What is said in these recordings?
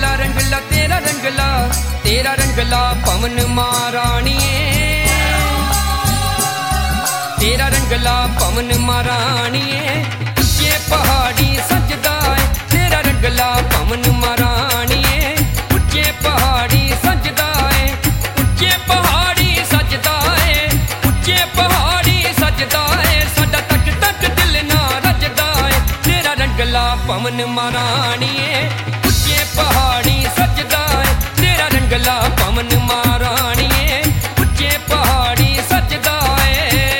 रंगला तेरा रंगला पवन महाराणिए तेरा रंगला पवन महाराणिए उच्चे पहाड़ी सजदा है तेरा रंगला पवन महाराणिए उच्चे पहाड़ी सजदा है उच्चे पहाड़ी सजदा है उच्चे पहाड़ी सजदा है साडा तक तक दिल ना रजदा है तेरा रंगला पवन महाराणिए उच्चे पहाड़ी सजदा है तेरा रंगला पवन महाराणिए उच्चे पहाड़ी सजदा है।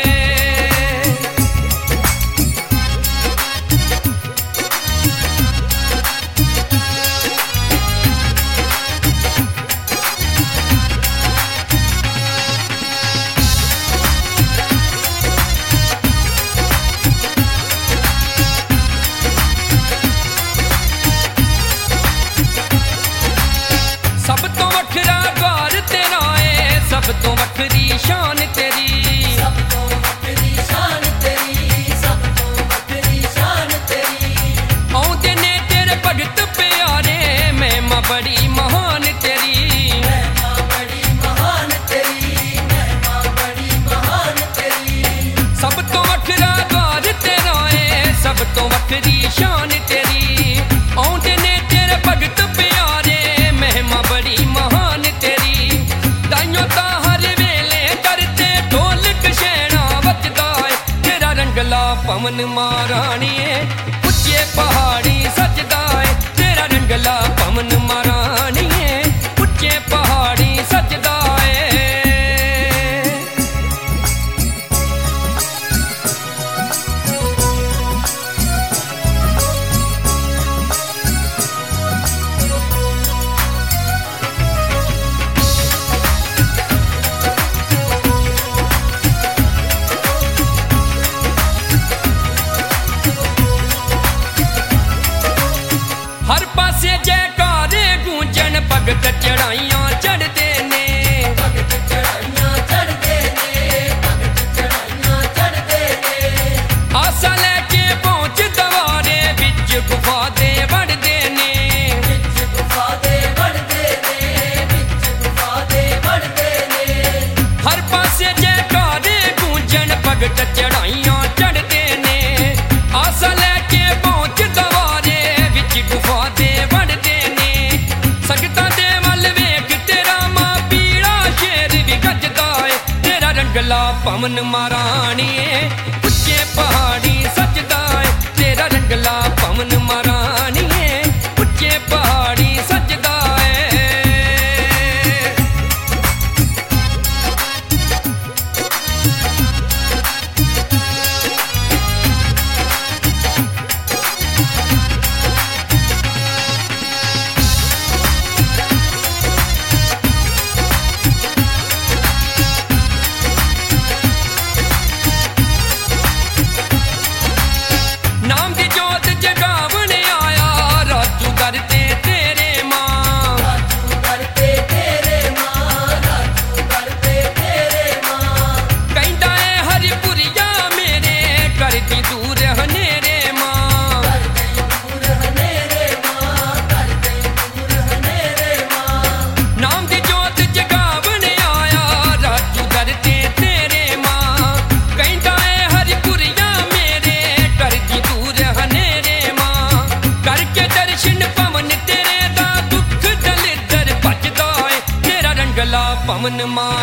सब तो वखरा द्वार तेरा है सब तो वखरी शान तेरी सब तो वखरी शान तेरी सब तो वखरी शान तेरी औंदे ने तेरे भगत प्यारे महिमा बड़ी महान तेरी महिमा बड़ी महान तेरी महिमा बड़ी महान तेरी सब तो वखरा द्वार तेरा है सब तो वखरी शान तेरी औंदे ने तेरे भगत प्यारे महिमा बड़ी महान तेरी दाइयों ता हर वेले करते ढोलक शैना बजदा है तेरा रंगला पवन महाराणिए उच्चे पहाड़ी सजदा है तेरा रंगला पवन महाराणिए उच्चे पहाड़ी सजदा है। हर पासे जयकारे गूंजन भगत चढ़ाइयां चढ़दे ने भगत चढ़ाइयां चढ़दे ने भगत चढ़ाइयां चढ़दे ने आसा लेके पहुंच दवारे बिच गुफा दे वड़दे ने बिच गुफा दे वड़दे ने बिच गुफा दे वड़दे ने हर पासे जयकारे गूंजन भगत चढ़ाइयां चढ़दे ने आसा लेके पहुंच दवारे बिच गुफा दे वड़दे ने संगतां दे वल वेख तेरा मां पीड़ा शेर भी गजदा है तेरा रंगला पवन महाराणिए उच्चे पहाड़ी सजदा है तेरा रंगला पवन महाराणिए उच्चे पहाड़ी सजदा है। नाम दी जोत जगावने आया राजू करते तेरे मां राजू करते तेरे मां राजू करते तेरे मां कहंदा है हरिपुरिया मेरे करदी दूर हनेरे मां करदी दूर हनेरे मां करदी दूर हनेरे मां नाम दी जोत जगावने आया राजू करते तेरे मां कहंदा है हरिपुरिया मेरे करदी दूर हनेरे मां करके दर्शन पवन तेरे दा दुख दलिदर भजदा है तेरा रंगला पवन मां